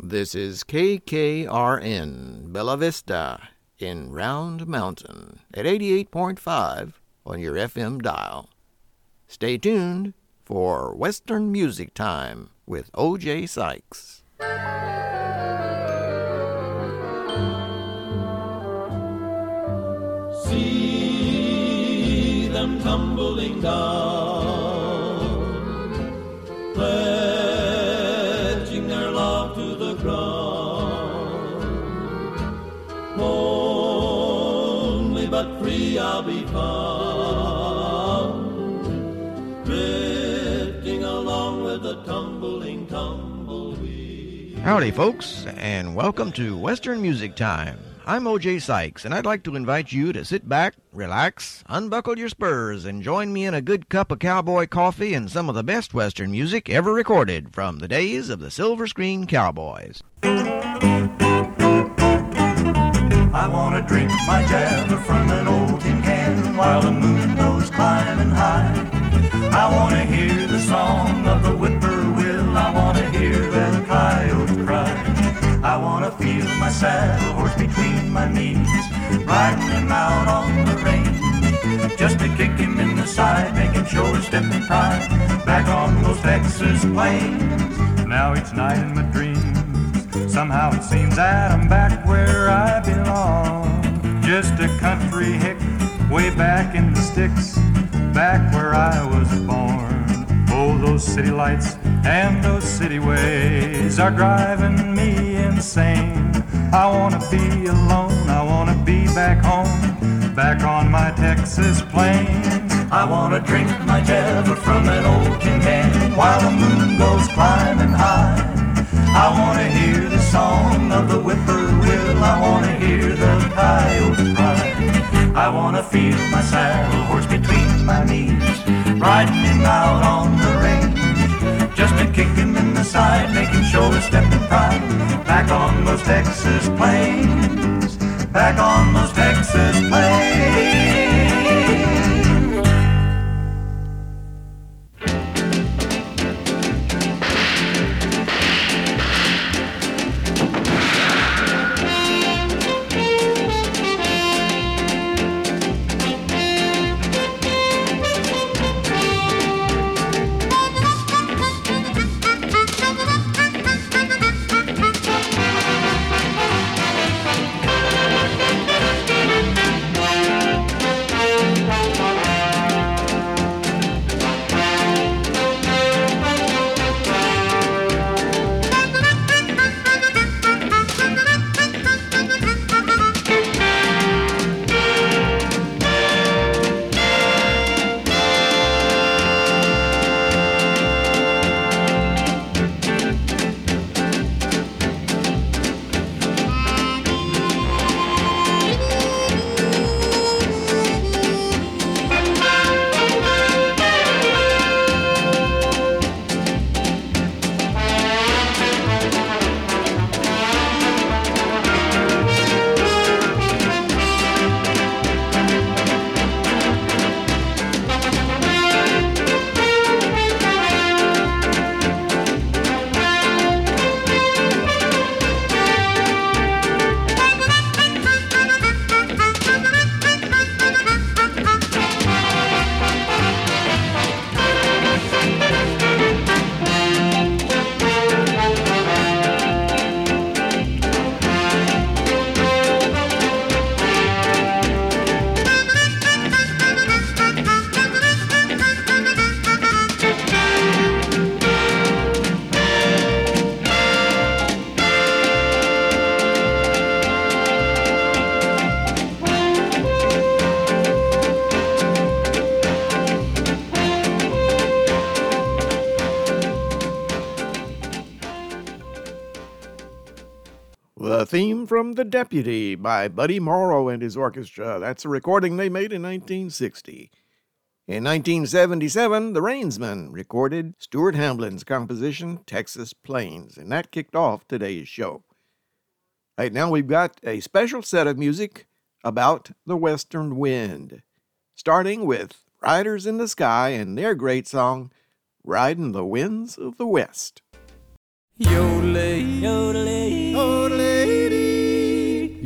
This is KKRN Bella Vista in Round Mountain at 88.5 on your FM dial. Stay tuned for Western Music Time with O.J. Sykes. See them tumbling down, pledging their love to the ground. Lonely but free I'll be found, drifting along with the tumbling tumbleweed. Howdy, folks, and welcome to Western Music Time. I'm O.J. Sykes, and I'd like to invite you to sit back, relax, unbuckle your spurs, and join me in a good cup of cowboy coffee and some of the best Western music ever recorded from the days of the Silver Screen Cowboys. I want to drink my java from an old tin can while the moon goes climbing high. I want to hear the song of the whippoorwill. I want to hear the coyote cry. I want to feel my saddle horse between my knees, riding him out on the range, just to kick him in the side, make him show his step and pride, back on those Texas plains. Now each night in my dreams, somehow it seems that I'm back where I belong, just a country hick, way back in the sticks, back where I was born. Oh, those city lights and those city ways are driving me insane. I want to be alone, I want to be back home, back on my Texas plains. I want to drink my java from an old tin can while the moon goes climbing high. I want to hear the song of the whippoorwill, I want to hear the coyote cry. I want to feel my saddle horse between my knees, riding him out on the range, just to kick him in the side, make him show his step and pride, back on those Texas plains, back on those Texas plains. The theme from The Deputy by Buddy Morrow and his orchestra. That's a recording they made in 1960. In 1977, the Rainsmen recorded Stuart Hamblin's composition, Texas Plains, and that kicked off today's show. Right now we've got a special set of music about the western wind, starting with Riders in the Sky and their great song, Riding the Winds of the West. Yodelay, yodelay.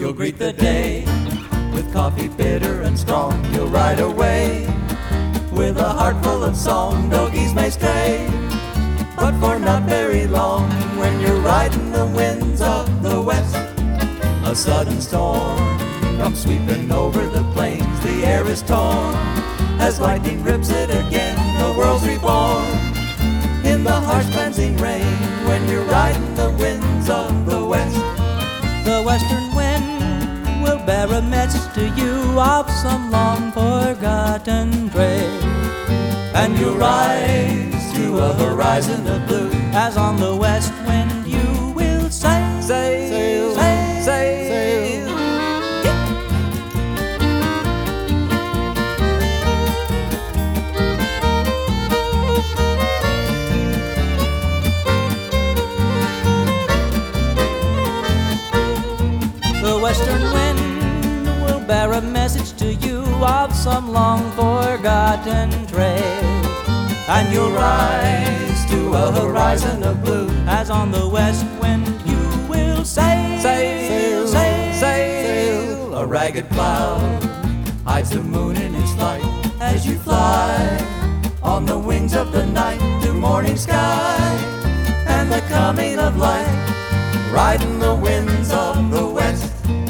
You'll greet the day with coffee bitter and strong. You'll ride away with a heart full of song. Doggies may stray, but for not very long. When you're riding the winds of the west, a sudden storm comes sweeping over the plains. The air is torn as lightning rips it again. The world's reborn in the harsh cleansing rain. When you're riding the winds of the west, the western wind will bear a message to you of some long forgotten trail. And you'll rise to a horizon of blue, as on the west wind you will sail, sail, sail, sail. The western wind will bear a message to you of some long forgotten trail. And you'll rise to a horizon of blue, as on the west wind you will sail, sail, sail, sail. A ragged cloud hides the moon in its light as you fly on the wings of the night to morning sky and the coming of light, riding the winds of the west.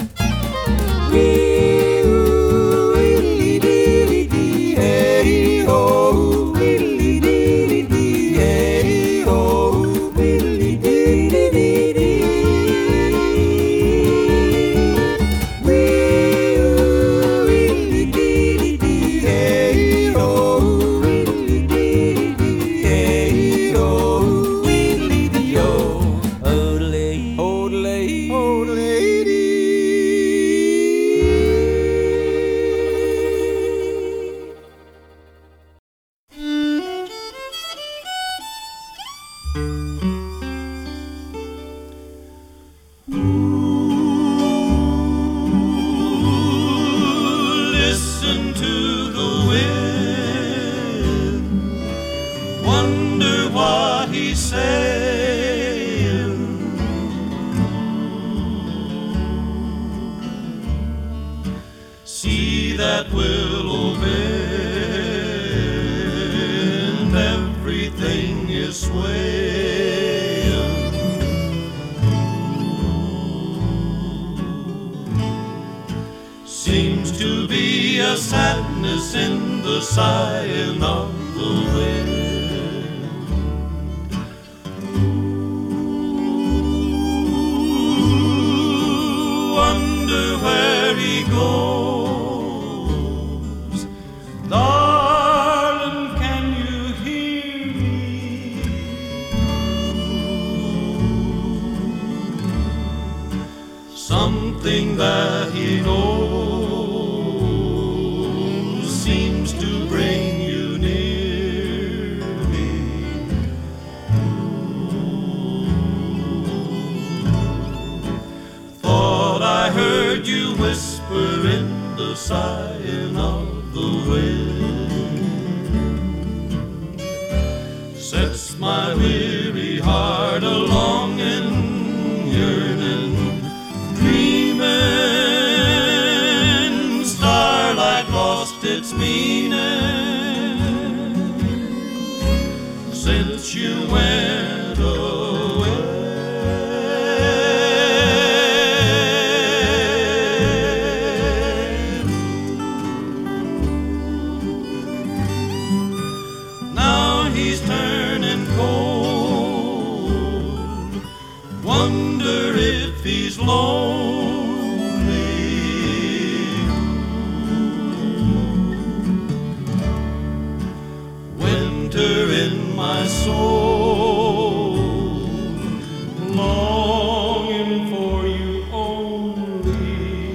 Listen to the wind, wonder what he's saying. See that willow bend, everything is swaying. Seems to be a sadness in the sighing of the wind. Ooh, wonder where he goes. Darling, can you hear me? Something that he knows seems to bring you near me. Thought I heard you whisper in the sighing of the wind. Sets my weary heart a longing, yearning, dreaming. Starlight lost its meaning since you went away. Now he's turning cold, wonder if he's lonely. Winter in my soul, longing for you only.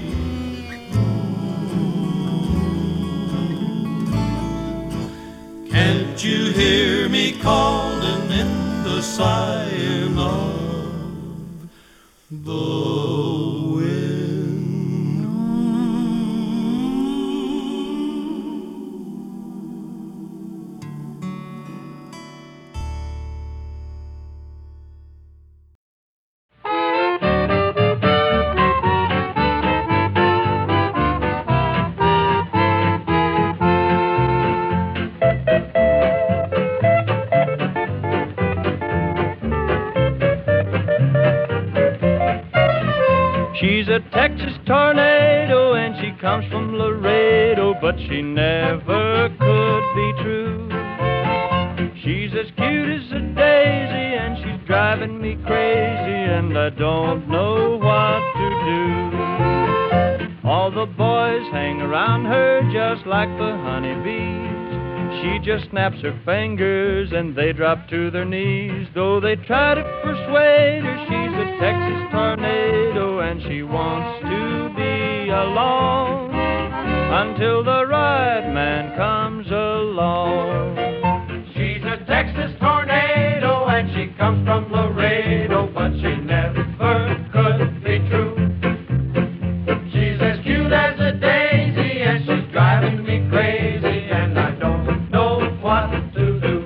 Can't you hear me calling in the sighing of the She's a Texas tornado and she comes from Laredo, but she never could be true. She's as cute as a daisy and she's driving me crazy, and I don't know what to do. All the boys hang around her just like the honeybees. She just snaps her fingers and they drop to their knees. Though they try to persuade her she's a Texas tornado and she wants to be alone until the right man comes along. She's a Texas tornado and she comes from Laredo, but she never could be true. She's as cute as a daisy and she's driving me crazy, and I don't know what to do.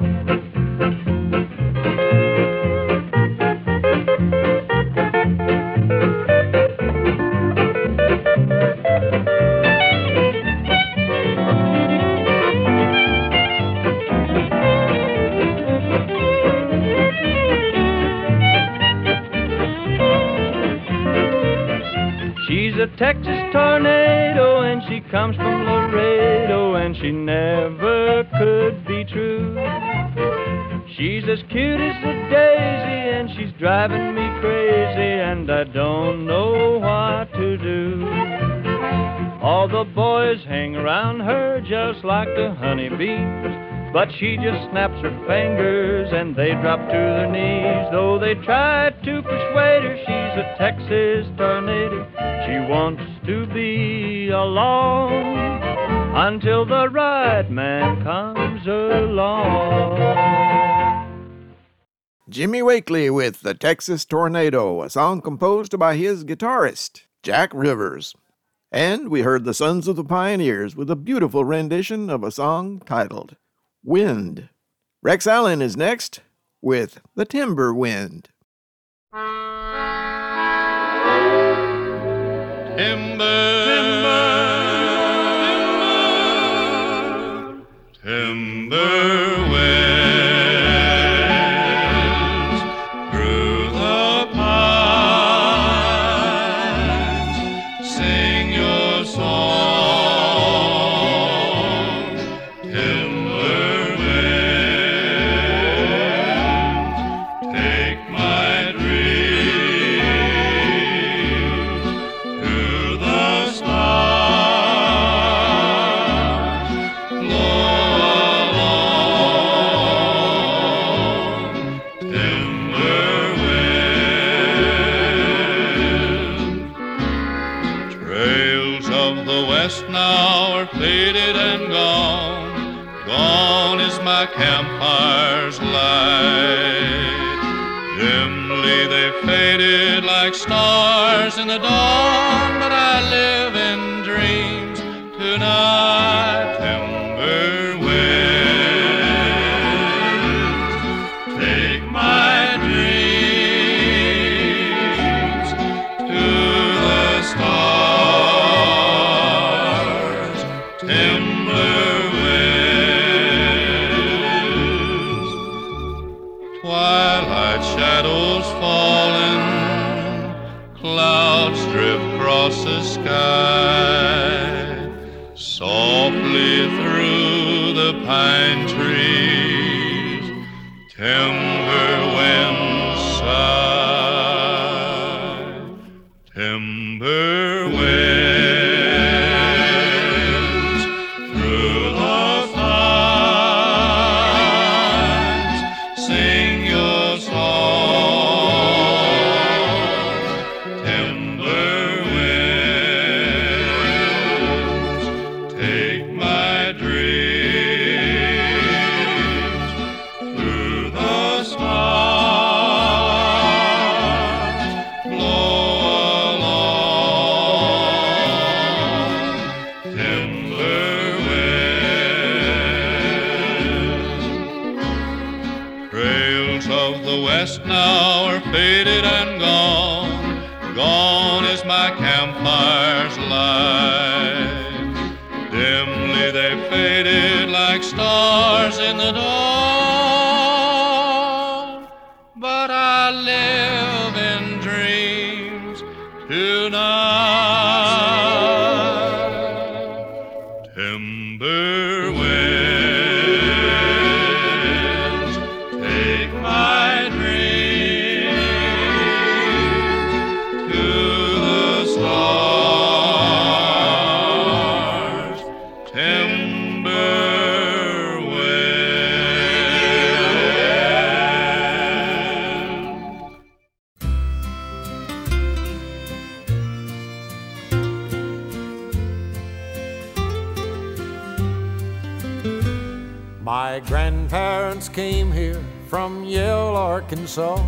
She's a Texas tornado and she comes from Laredo, and she never could be true. She's as cute as a daisy and she's driving me crazy, and I don't know what to do. All the boys hang around her just like the honeybees, but she just snaps her fingers and they drop to their knees. Though they try to persuade her she's a Texas tornado, she wants to be alone until the right man comes along. Jimmy Wakely with The Texas Tornado, a song composed by his guitarist, Jack Rivers. And we heard the Sons of the Pioneers with a beautiful rendition of a song titled Wind. Rex Allen is next with The Timber Wind. Timber, timber, timber winds through the pines, sing your song, timber winds, take my dreams to the stars, blow along, timber wind. Trails of the west now are faded and gone, gone is my campire's light. Dimly they faded like stars in the dawn, but I live in dreams tonight. Timber winds, take my dreams to the stars. Timber winds, twilight shadows falling, clouds drift across the sky, softly through the pine trees, timber winds sigh, timber winds through the pines, sing your song, timber winds, take my dreams through the stars, blow along, timber winds. Trails of the west now are faded and gone, gone is my campire's light. Dimly they faded like stars in the dawn, but I live in dreams tonight. My grandparents came here from Yale, Arkansas,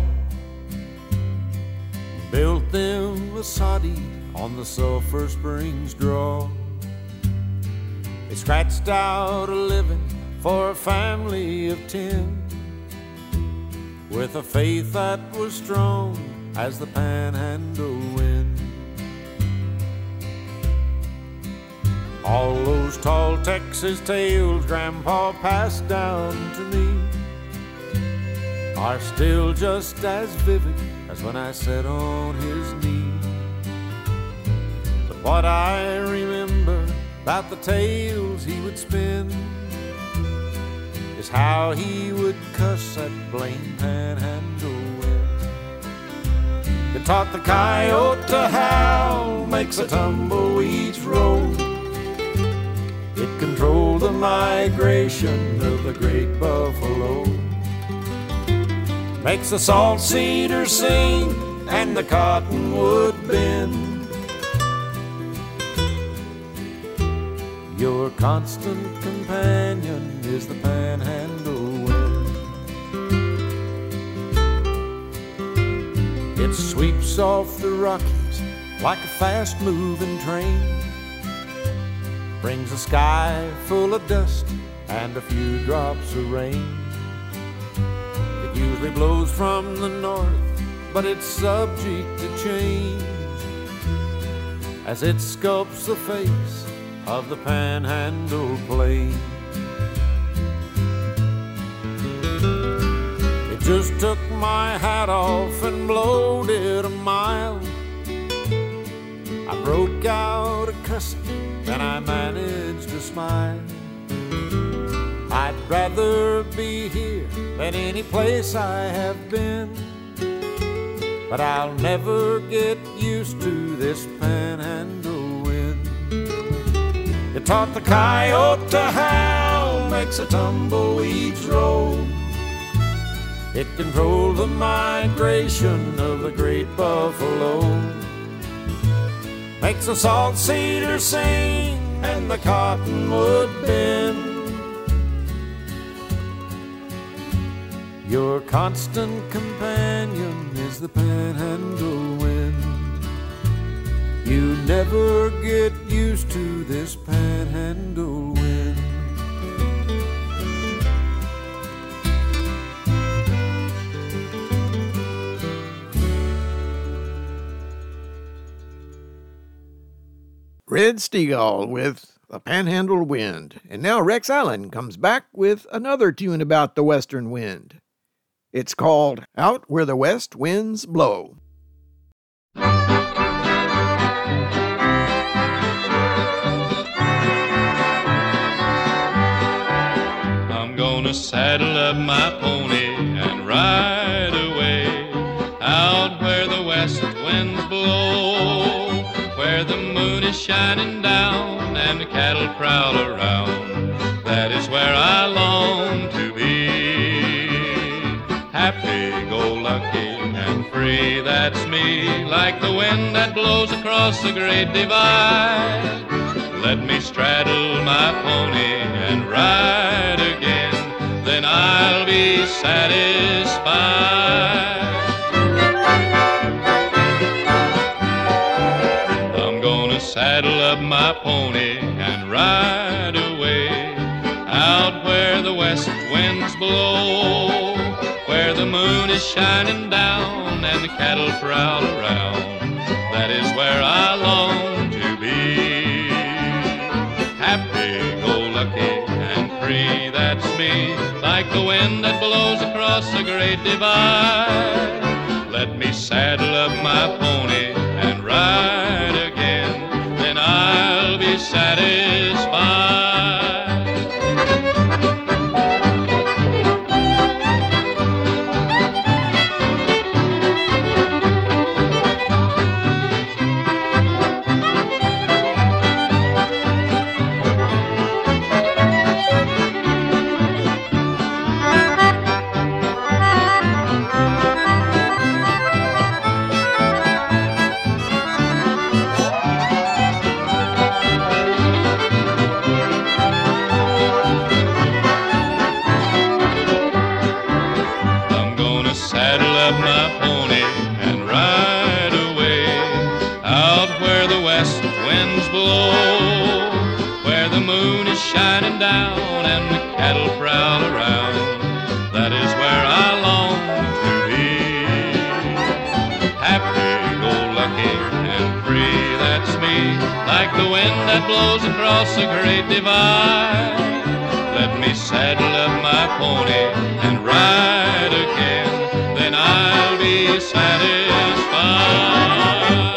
built them a soddy on the Sulphur Springs draw. They scratched out a living for a family of 10, with a faith that was strong as the Panhandle wind. All those tall Texas tales Grandpa passed down to me are still just as vivid as when I sat on his knee. But what I remember about the tales he would spin is how he would cuss that blame Panhandle wind. It taught the coyote to howl, makes the tumbleweeds roll. It controlled the migration of the great buffalo. Makes the salt cedar sing and the cottonwood bend. Your constant companion is the Panhandle wind. It sweeps off the Rockies like a fast-moving train, brings a sky full of dust and a few drops of rain. It usually blows from the north, but it's subject to change as it sculpts the face of the Panhandle plain. It just took my hat off and blowed it a mile. I broke out a cussing, then I managed to smile. I'd rather be here than any place I have been, but I'll never get used to this Panhandle wind. It taught the coyote to howl, makes the tumbleweeds roll. It controlled the migration of the great buffalo. Makes the salt cedar sing and the cottonwood bend. Your constant companion is the Panhandle wind. You never get used to this Panhandle wind. Red Steagall with The Panhandle Wind. And now Rex Allen comes back with another tune about the western wind. It's called Out Where the West Winds Blow. I'm gonna saddle up my pony and ride away out where the west winds blow, where the moon is shining down and the cattle prowl around. That is where I long to be. Happy-go-lucky and free, that's me, like the wind that blows across the great divide. Let me straddle my pony and ride again, then I'll be satisfied. I'm gonna saddle up my pony and ride away out where the west winds blow, where the moon is shining down and the cattle prowl around. That is where I long to be. Happy-go-lucky and free, that's me, like the wind that blows across the great divide. Let me saddle up my pony and ride again, then I'll be satisfied. down and the cattle prowl around. That is where I long to be. Happy-go-lucky and free, that's me, like the wind that blows across the great divide. Let me saddle up my pony and ride again, then I'll be satisfied.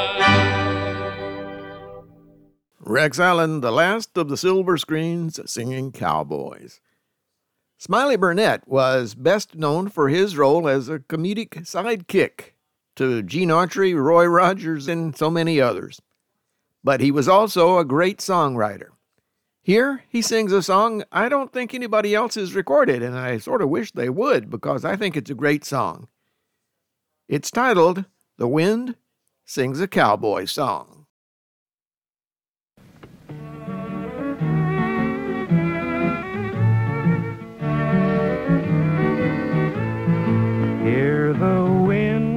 Rex Allen, the last of the Silver Screens, singing Cowboys. Smiley Burnette was best known for his role as a comedic sidekick to Gene Autry, Roy Rogers, and so many others. But he was also a great songwriter. Here, he sings a song I don't think anybody else has recorded, and I sort of wish they would, because I think it's a great song. It's titled, "The Wind Sings a Cowboy Song." Hear the wind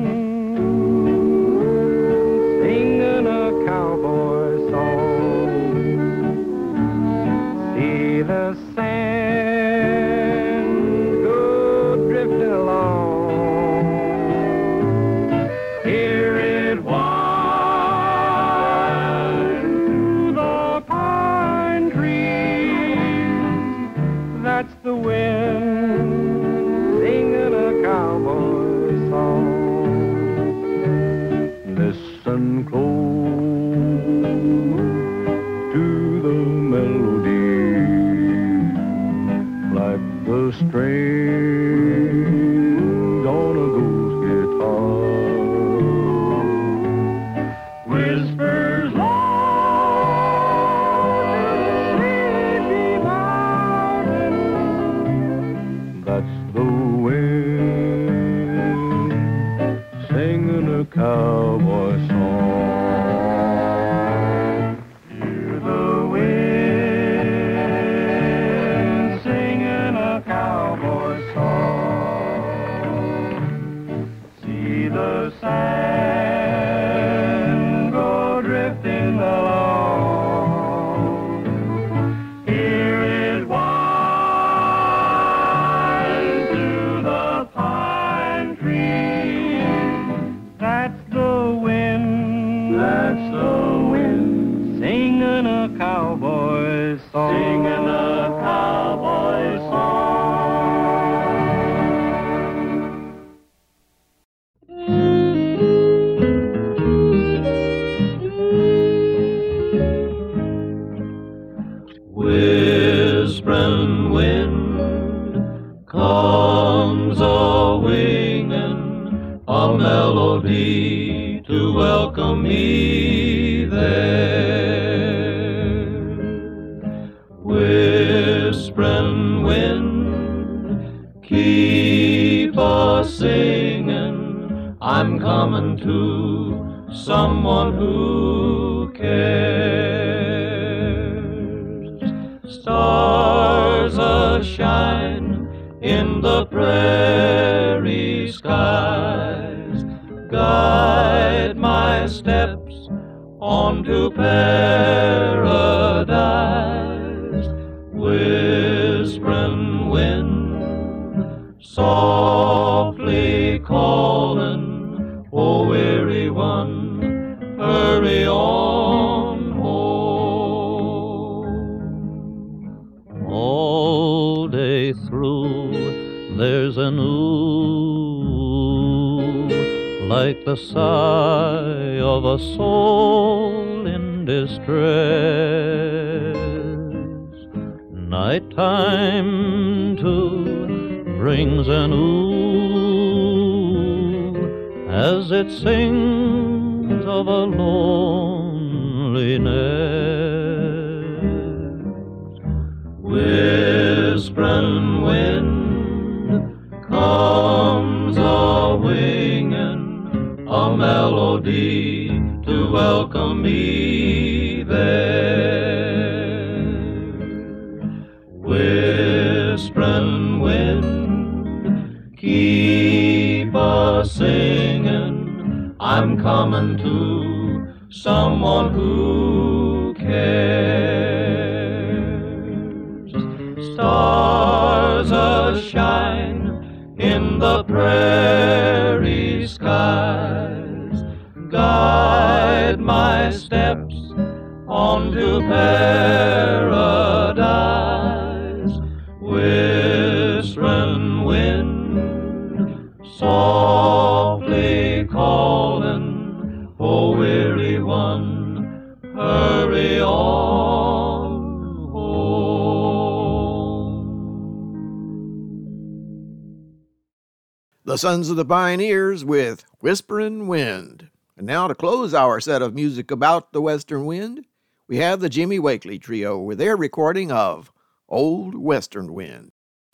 singing a cowboy song. See the sand go drifting along. Hear it wind through the pine trees. That's the wind singing a cowboy song. Listen close to the melody, like the strings on a ghost guitar. Whispers low, sleepy mountain. That's the wind singing a cowboy song. Hear the wind singing a cowboy song. See the sand go drifting along. Hear it wind through the pine trees. That's the wind. That's the wind singing a cowboy song. Singing a cowboy song. Whispering wind comes a-winging a melody to welcome me there. Whispering wind, keep a-singing, I'm coming to someone who cares. Stars a-shine in the prairie skies, guide my steps onto paradise. Whispering wind, softly calling, oh weary one, hurry on home. All day through there's an ooh, like the sigh of a soul in distress. Nighttime too brings an ooh, as it sings of a loneliness. Whispering wind comes a-winging a melody to welcome me there. Whispering wind, keep a-singing, I'm coming to someone who cares. stars shine in the prairie skies. Guide my steps onto paradise. Whispering wind, softly calling, oh weary one, hurry on home. The Sons of the Pioneers with Whisperin' Wind. And now to close our set of music about the Western Wind, we have the Jimmy Wakely Trio with their recording of Old Western Wind.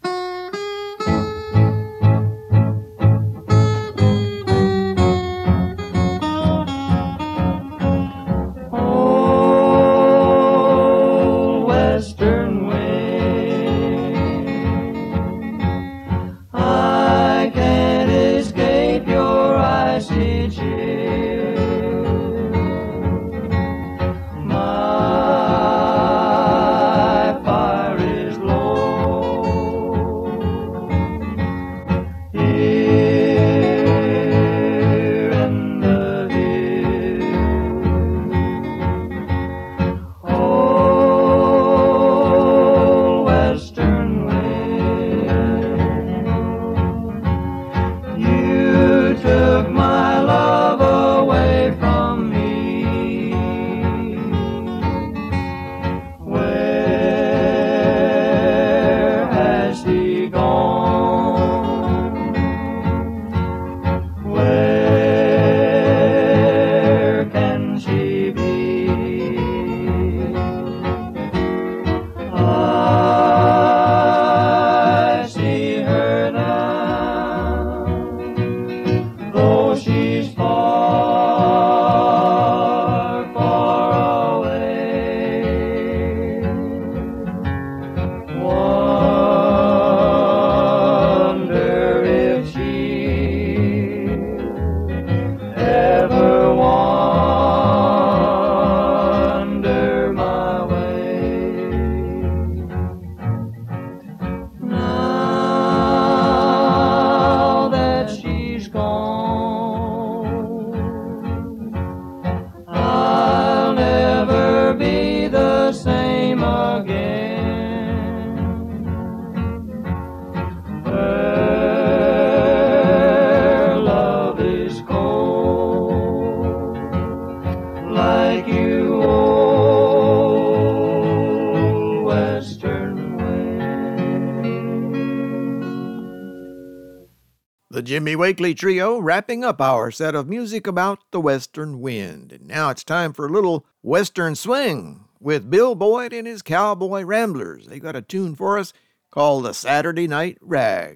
Old western wind, I can't escape your icy chill. My fire is low here in the hills. Old western wind, you took my love away from me. Where has he gone? Where can she be? I see her now, though she's far, far away. Wonder if she'll ever wander my way. Now that she's gone, I'll never be the same again. Her love is cold, like you, old western wind. The Jimmy Wakely Trio wrapping up our set of music about the Western Wind. And now it's time for a little Western swing with Bill Boyd and his Cowboy Ramblers. They got a tune for us called the Saturday Night Rag.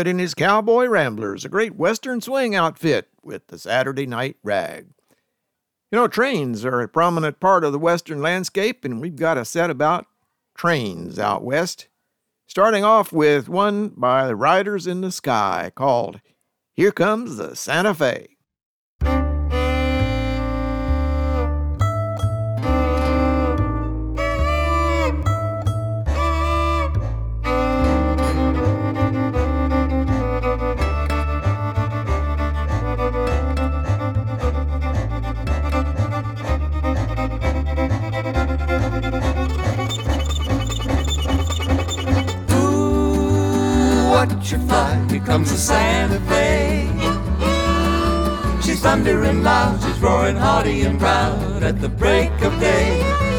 Wood and his Cowboy Ramblers, a great Western swing outfit with the Saturday Night Rag. You know, trains are a prominent part of the Western landscape, and we've got a set about trains out west. Starting off with one by the Riders in the Sky called Here Comes the Santa Fe. Watch her fly, here comes the Santa Fe. She's thundering loud, she's roaring haughty and proud at the break of day.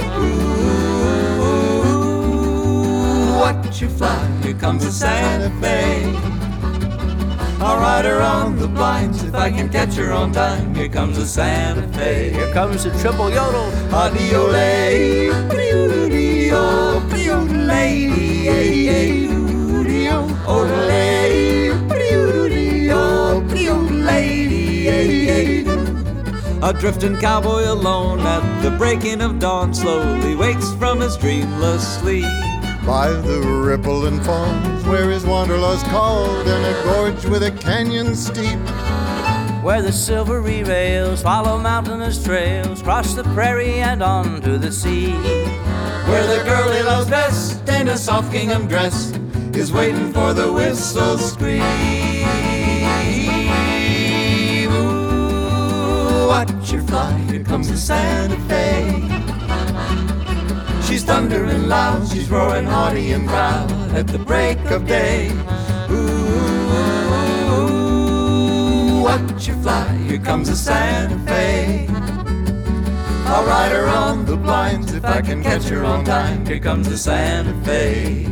Ooh, watch her fly, here comes the Santa Fe. I'll ride her on the blinds if I can catch her on time. Here comes the Santa Fe. Here comes the triple yodel. Adiole, pre-oo-dee-o, pre-oo-lady, Orale, pre-oo-dee-o, pre-oo-lady. A drifting cowboy alone at the breaking of dawn slowly wakes from his dreamless sleep. By the ripple and foams where his wanderlust called, in a gorge with a canyon steep, where the silvery rails follow mountainous trails, cross the prairie and on to the sea, where the girl he loves best in a soft gingham dress is waiting for the whistle scream. Ooh, watch her fly, here comes the Santa Fe. She's thundering loud, she's roaring haughty and proud at the break of day. Ooh, watch her fly, here comes the Santa Fe. I'll ride her on the blinds if I can catch her on time. Here comes the Santa Fe.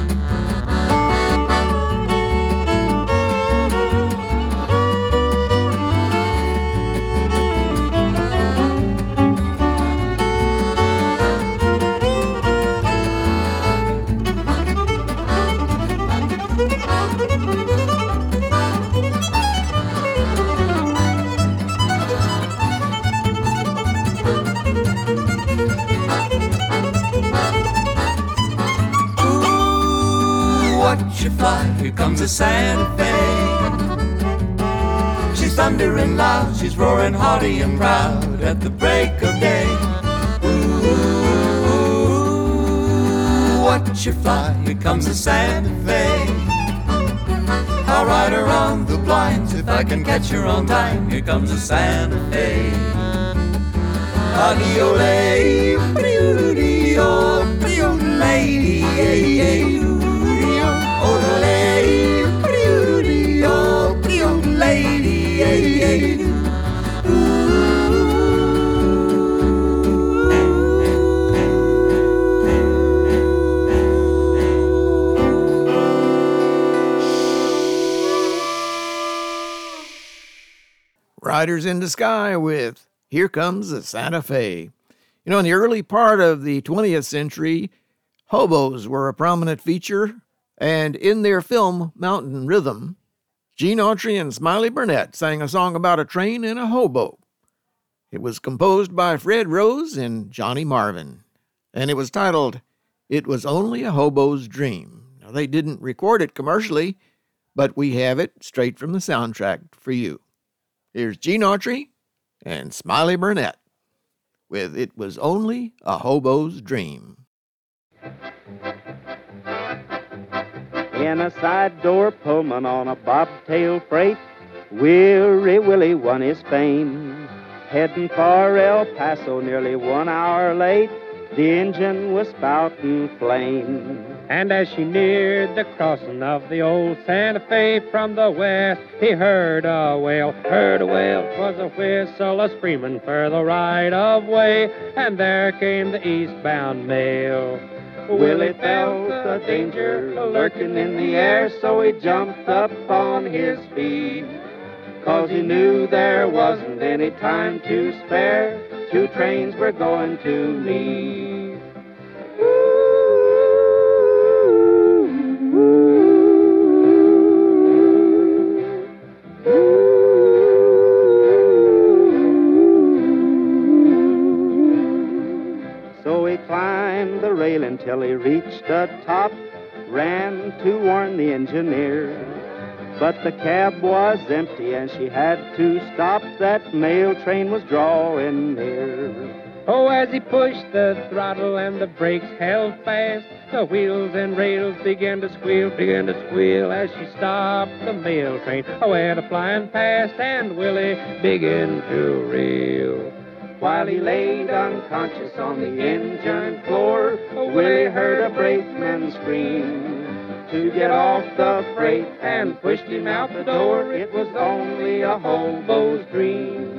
Watch her fly, here comes the Santa Fe. She's thundering loud, she's roaring haughty and proud at the break of day. Ooh, watch her fly, here comes the Santa Fe. I'll ride her on the blinds if I can catch her on time. Here comes the Santa Fe. Adiole, pre-oo-dee-o, pre-oo-lady, Orale, pre-oo-dee-o, pre-oo-lady. Riders in the Sky with Here Comes the Santa Fe. You know, in the early part of the 20th century, hobos were a prominent feature, and in their film Mountain Rhythm, Gene Autry and Smiley Burnette sang a song about a train and a hobo. It was composed by Fred Rose and Johnny Marvin, and it was titled It Was Only a Hobo's Dream. Now, they didn't record it commercially, but we have it straight from the soundtrack for you. Here's Gene Autry and Smiley Burnette with It Was Only a Hobo's Dream. In a side door Pullman on a bobtail freight, Weary Willie won his fame. Heading for El Paso, nearly 1 hour late, the engine was spouting flame. And as she neared the crossing of the old Santa Fe from the west, he heard a wail, 'Twas a whistle a-screaming for the right-of-way, and there came the eastbound mail. Willie felt the danger lurking in the air, so he jumped up on his feet, 'cause he knew there wasn't any time to spare. 2 trains were going to meet. till he reached the top, ran to warn the engineer. But the cab was empty and she had to stop. That mail train was drawing near. Oh, as he pushed the throttle and the brakes held fast, the wheels and rails began to squeal as she stopped the mail train. Went a-flying past and Willie began to reel. While he laid unconscious on the engine floor, Willie heard a brakeman scream to get off the freight and pushed him out the door. It was only a hobo's dream.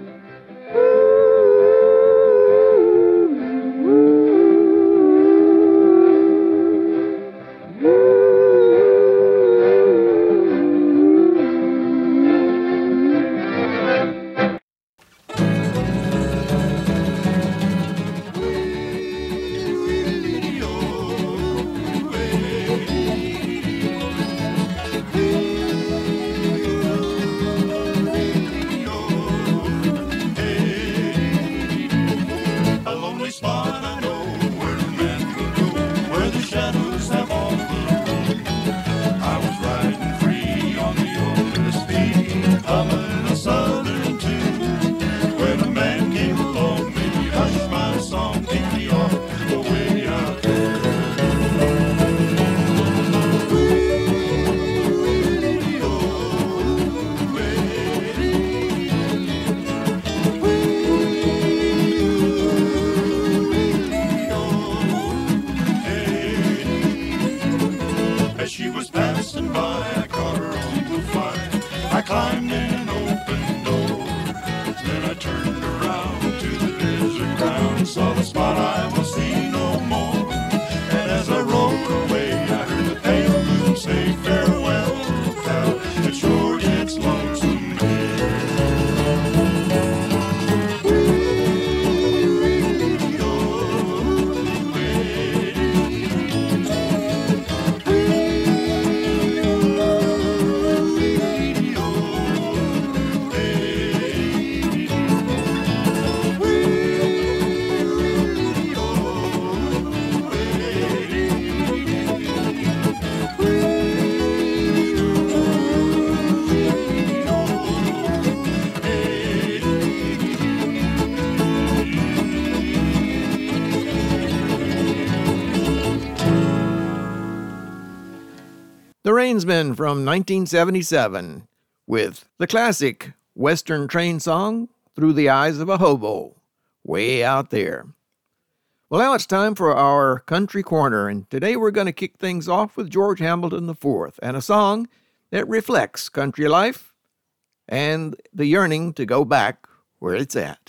The Rainsmen from 1977 with the classic Western train song, Through the Eyes of a Hobo, way out there. Well, now it's time for our country corner, and today we're going to kick things off with George Hamilton IV and a song that reflects country life and the yearning to go back where it's at.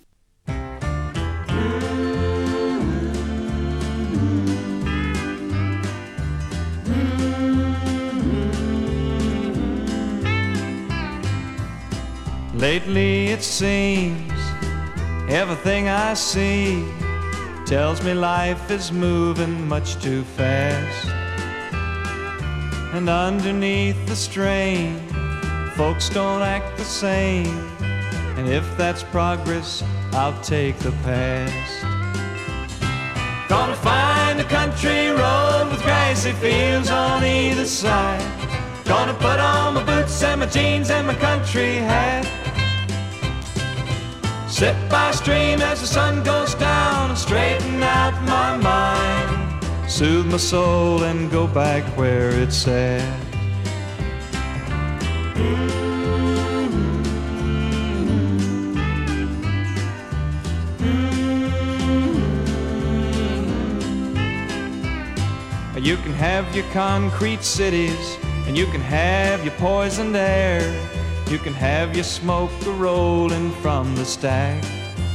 Lately it seems everything I see tells me life is moving much too fast. And underneath the strain, folks don't act the same. And if that's progress, I'll take the past. Gonna find a country road with grassy fields on either side. Gonna put on my boots and my jeans and my country hat. Sit by a stream as the sun goes down and straighten out my mind. Soothe my soul and go back where it's at. You can have your concrete cities, and you can have your poisoned air. You can have your smoke a-rolling from the stack.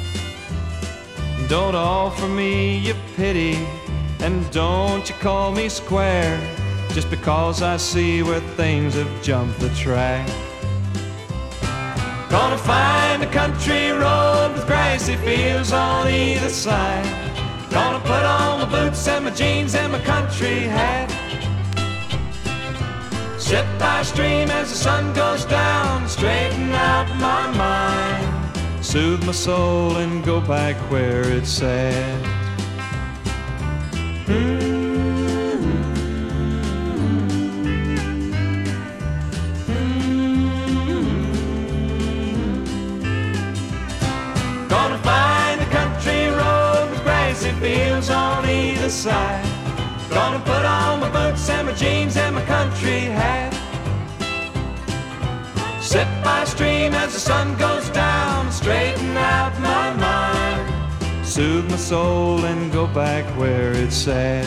Don't offer me your pity, and don't you call me square, just because I see where things have jumped the track. Gonna find a country road with grassy fields on either side. Gonna put on my boots and my jeans and my country hat. Sit by a stream as the sun goes down, straighten out my mind. Soothe my soul and go back where it's at. Gonna find a country road with grassy fields on either side. Gonna put on my boots and my jeans and my country hat. Sit by a stream as the sun goes down, straighten out my mind, soothe my soul and go back where it's at.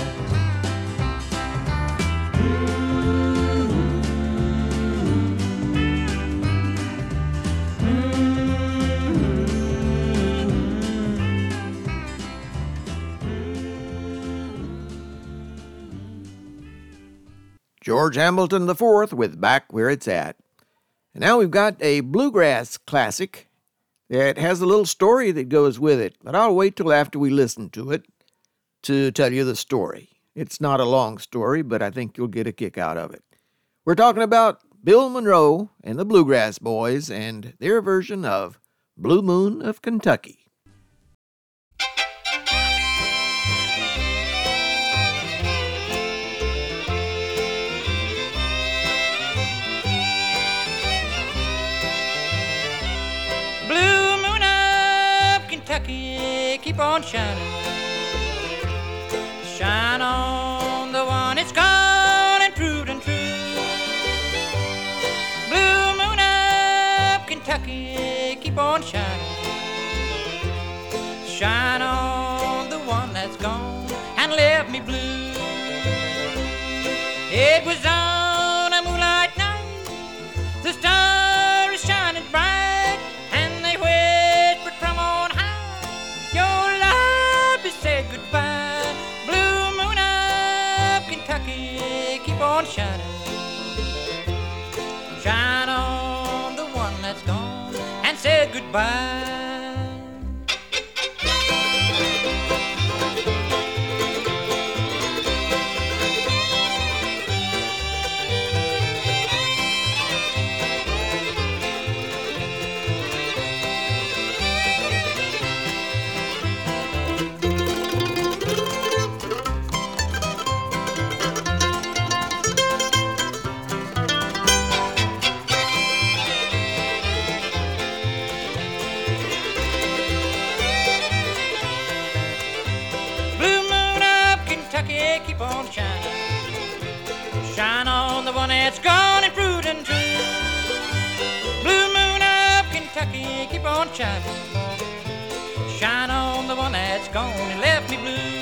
George Hamilton IV with Back Where It's At. And now we've got a bluegrass classic that has a little story that goes with it, but I'll wait till after we listen to it to tell you the story. It's not a long story, but I think you'll get a kick out of it. We're talking about Bill Monroe and the Bluegrass Boys and their version of Blue Moon of Kentucky. Kentucky, keep on shining. Shine on the one that's gone and proved untrue. Blue moon of Kentucky, keep on shining. Shine on the one that's gone and left me blue. It was on a moonlight night, the stars shining bright, and they whispered from on high, your love has said goodbye. Blue moon of Kentucky, keep on shining. Shine on the one that's gone and said goodbye. Keep on shining. Shine on the one that's gone and proved untrue. Blue moon of Kentucky, keep on shining. Shine on the one that's gone and left me blue.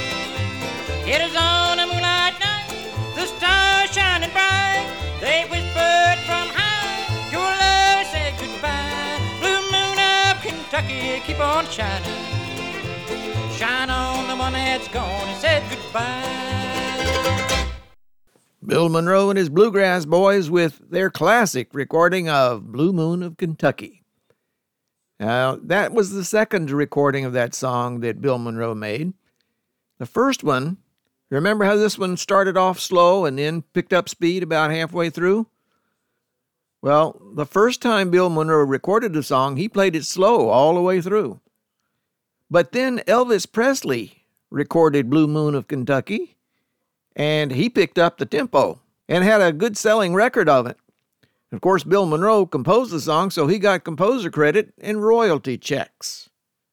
It is on a moonlight night, the stars shining bright. They whispered from high, your love said goodbye. Blue moon of Kentucky, keep on shining. Shine on the one that's gone and said goodbye. Bill Monroe and his Bluegrass Boys with their classic recording of Blue Moon of Kentucky. Now, that was the second recording of that song that Bill Monroe made. The first one, remember how this one started off slow and then picked up speed about halfway through? Well, the first time Bill Monroe recorded the song, he played it slow all the way through. But then Elvis Presley recorded Blue Moon of Kentucky, and he picked up the tempo and had a good selling record of it. Of course, Bill Monroe composed the song, so he got composer credit and royalty checks.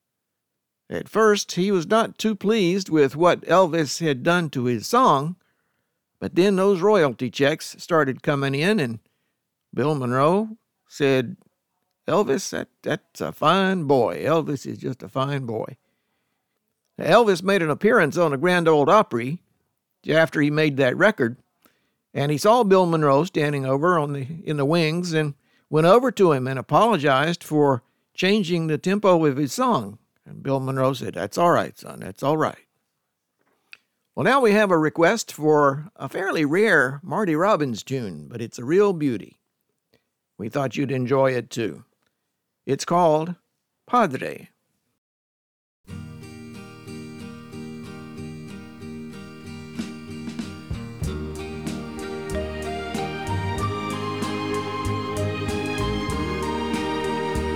At first, he was not too pleased with what Elvis had done to his song, but then those royalty checks started coming in, and Bill Monroe said, Elvis, that's a fine boy. Elvis is just a fine boy. Elvis made an appearance on the Grand Ole Opry after he made that record, and he saw Bill Monroe standing over in the wings and went over to him and apologized for changing the tempo of his song. And Bill Monroe said, that's all right, son, that's all right. Well, now we have a request for a fairly rare Marty Robbins tune, but it's a real beauty. We thought you'd enjoy it too. It's called Padre.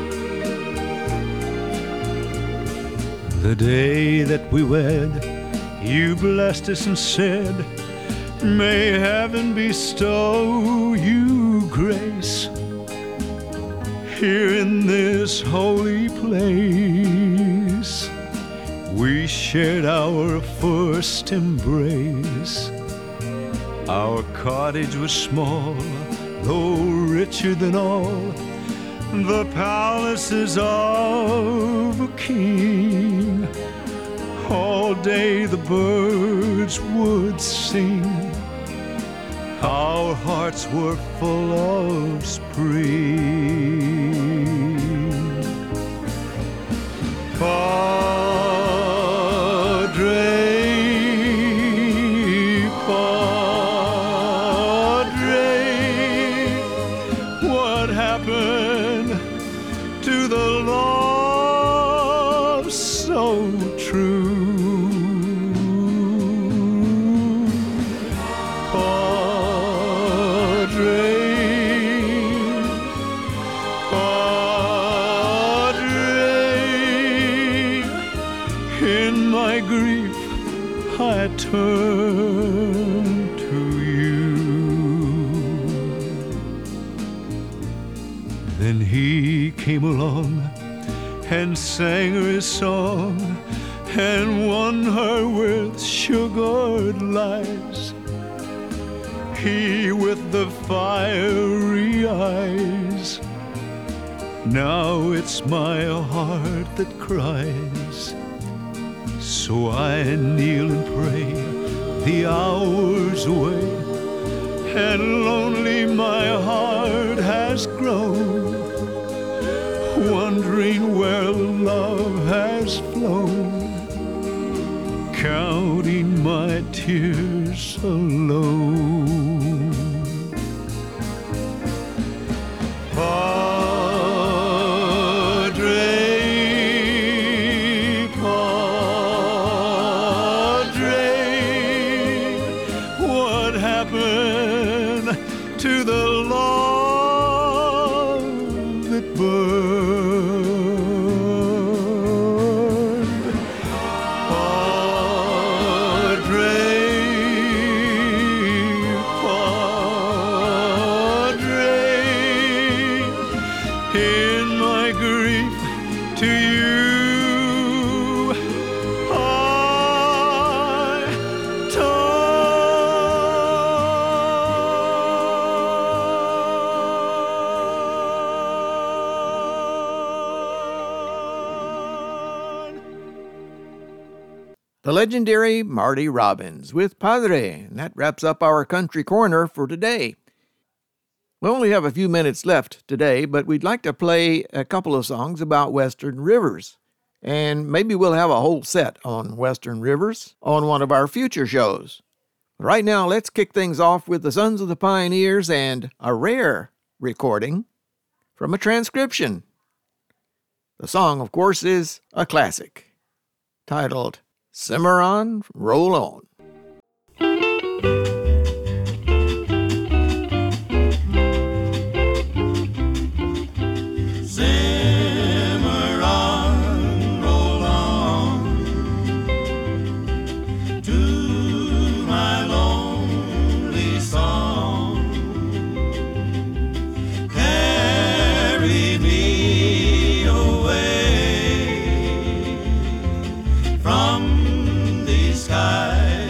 The day that we wed, You blessed us and said, may heaven bestow you grace here in this holy place. We shared our first embrace. Our cottage was small, though richer than all the palaces of a king. All day the birds would sing. Our hearts were full of spring. Padre, what happened to the love so true? I turn to you. Then he came along and sang her his song and won her with sugared lies. He with the fiery eyes. Now it's my heart that cries. So I kneel and pray the hours away, and lonely my heart has grown, wondering where love has flown, counting my tears alone. To the love that burned. Padre, in my grief to you the legendary Marty Robbins with Padre, and that wraps up our Country Corner for today. We only have a few minutes left today, but we'd like to play a couple of songs about Western rivers, and maybe we'll have a whole set on Western rivers on one of our future shows. Right now, let's kick things off with the Sons of the Pioneers and a rare recording from a transcription. The song, of course, is a classic, titled Simmer On, Roll On. Simmer on, roll on to my lonely song. Carry me away from these skies.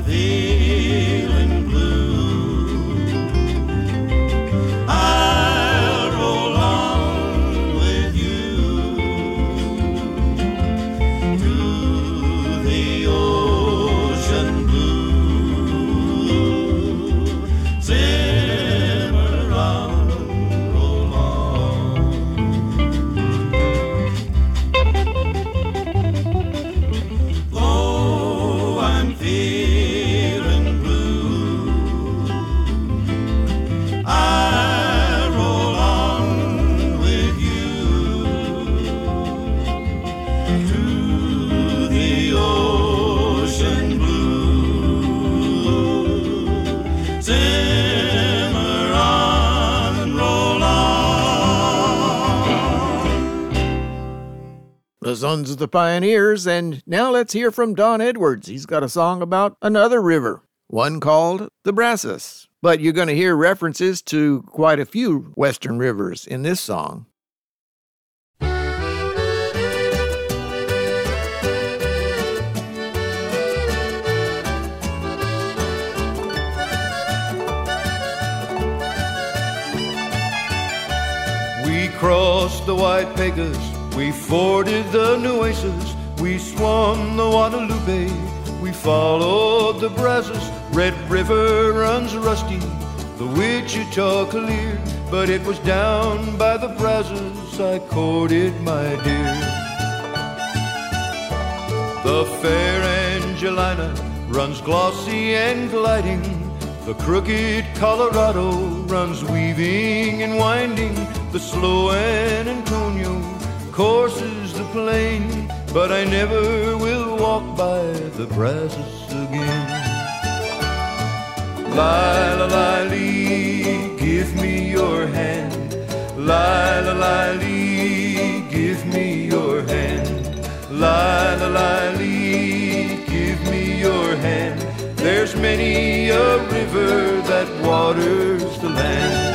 feeling blue, I'll roll on with you to the ocean blue. Cimarron, roll on. Though I'm feeling blue, I'll roll on with you to the ocean blue. Cimarron, roll on. The Sons of the Pioneers, and now let's hear from Don Edwards. He's got a song about another river, one called the Brazos. But you're going to hear references to quite a few western rivers in this song. We crossed the White Pecos, we forded the Nueces, we swum the Guadalupe, we followed the Brazos. Red River runs rusty, the Wichita clear, but it was down by the Brazos I courted my dear. The fair Angelina runs glossy and gliding, the crooked Colorado runs weaving and winding, the slow San Antonio courses the plain, but I never will walk by the Brazos again. La la la lee, give me your hand. La la la lee, give me your hand. La la la lee, give me your hand. There's many a river that waters the land.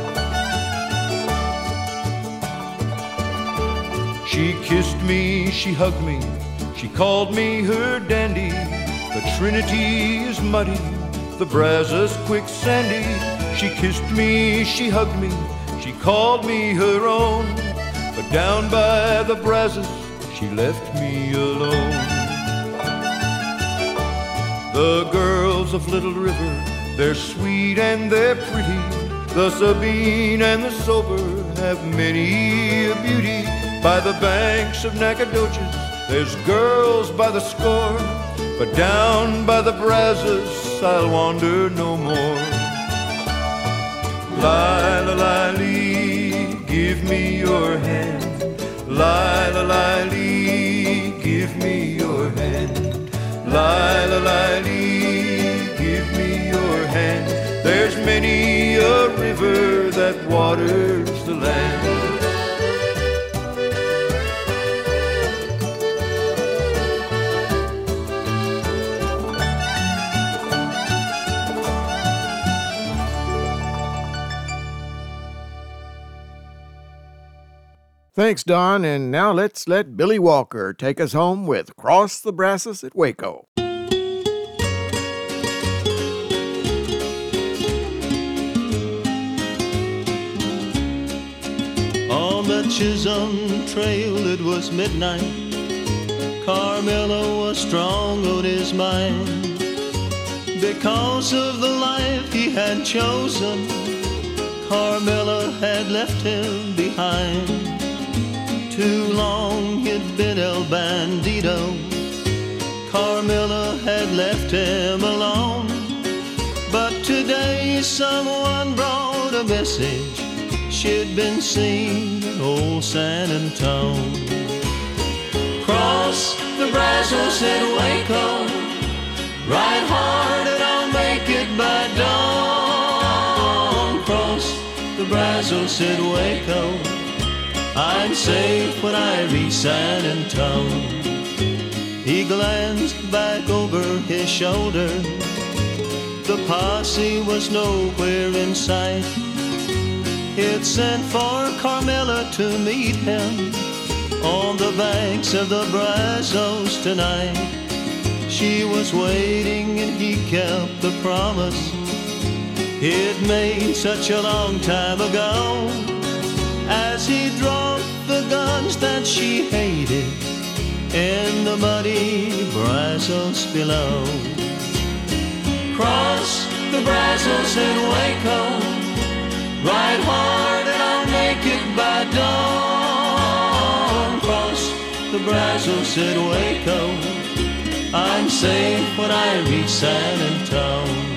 She kissed me, she hugged me, she called me her dandy. The Trinity is muddy, the Brazos quicksandy. She kissed me, she hugged me, she called me her own. But down by the Brazos, she left me alone. The girls of Little River, they're sweet and they're pretty. The Sabine and the Sober have many a beauty. By the banks of Nacogdoches, there's girls by the score, but down by the Brazos, I'll wander no more. La la la lee, give me your hand. La la la lee, give me your hand. La la la lee, give me your hand. There's many a river that waters the land. Thanks, Don, and now let's let Billy Walker take us home with Cross the Brazos at Waco. On the Chisholm Trail it was midnight. Carmelo was strong on his mind. Because of the life he had chosen, Carmela had left him behind. Too long he'd been El Bandito, Carmela had left him alone. But today someone brought a message, she'd been seen in old San Antone. Cross the Brazos at Waco, ride hard and I'll make it by dawn. Cross the Brazos at Waco, I'm safe when I reach San Antone. He glanced back over his shoulder, the posse was nowhere in sight. He'd sent for Carmela to meet him on the banks of the Brazos tonight. She was waiting and he kept the promise he'd made such a long time ago, as he dropped the guns that she hated in the muddy Brazos below. Cross the Brazos in Waco, ride hard and I'll make it by dawn. Cross the Brazos in Waco, I'm safe when I reach San Antone.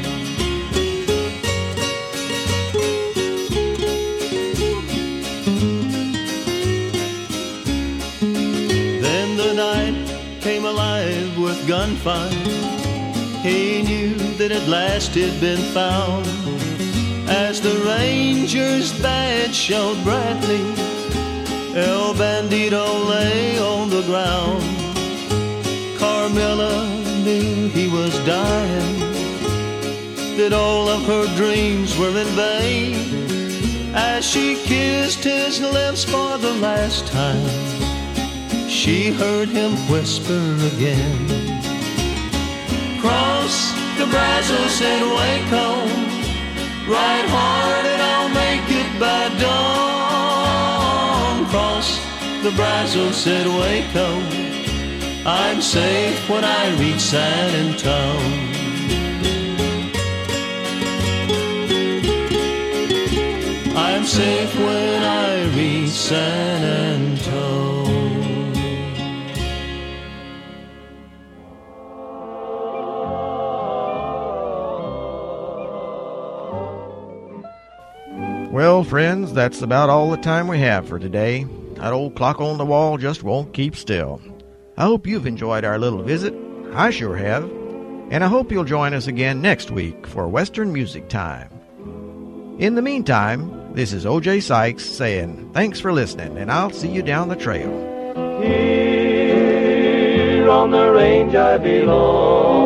Then the night came alive with gunfire. He knew that at last he'd been found, as the Rangers' badge showed brightly. El Bandito lay on the ground. Carmela knew he was dying, that all of her dreams were in vain, as she kissed his lips for the last time. She heard him whisper again, cross the Brazos in Waco, ride hard and I'll make it by dawn. Cross the Brazos in Waco, I'm safe when I reach San Antone. I'm safe when I reach San Antone. Well, friends, that's about all the time we have for today. That old clock on the wall just won't keep still. I hope you've enjoyed our little visit. I sure have. And I hope you'll join us again next week for Western Music Time. In the meantime, this is O.J. Sykes saying thanks for listening, and I'll see you down the trail. Here on the range I belong.